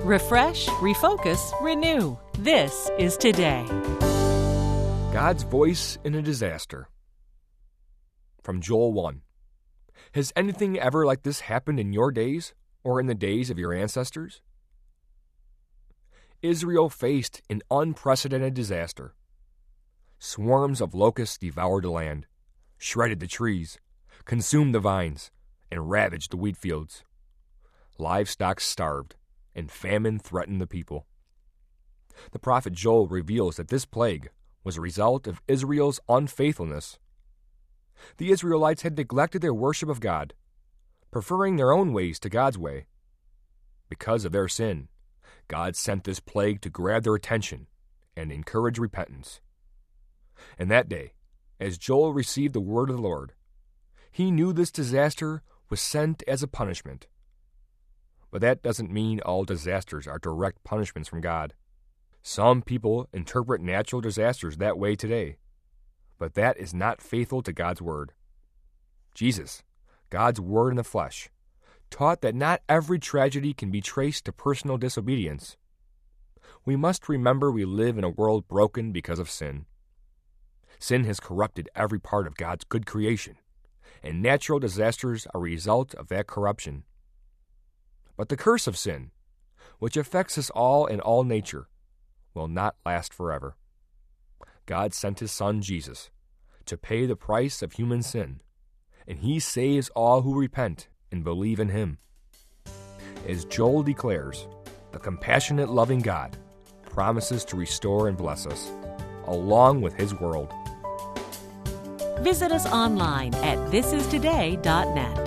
Refresh, refocus, renew. This is Today. God's voice in a disaster. From Joel 1. Has anything ever like this happened in your days or in the days of your ancestors? Israel faced an unprecedented disaster. Swarms of locusts devoured the land, shredded the trees, consumed the vines, and ravaged the wheat fields. Livestock starved, and famine threatened the people. The prophet Joel reveals that this plague was a result of Israel's unfaithfulness. The Israelites had neglected their worship of God, preferring their own ways to God's way. Because of their sin, God sent this plague to grab their attention and encourage repentance. And that day, as Joel received the word of the Lord, he knew this disaster was sent as a punishment. But that doesn't mean all disasters are direct punishments from God. Some people interpret natural disasters that way today, but that is not faithful to God's word. Jesus, God's word in the flesh, taught that not every tragedy can be traced to personal disobedience. We must remember we live in a world broken because of sin. Sin has corrupted every part of God's good creation, and natural disasters are a result of that corruption. But the curse of sin, which affects us all in all nature, will not last forever. God sent his Son, Jesus, to pay the price of human sin, and he saves all who repent and believe in him. As Joel declares, the compassionate, loving God promises to restore and bless us, along with his world. Visit us online at thisistoday.net.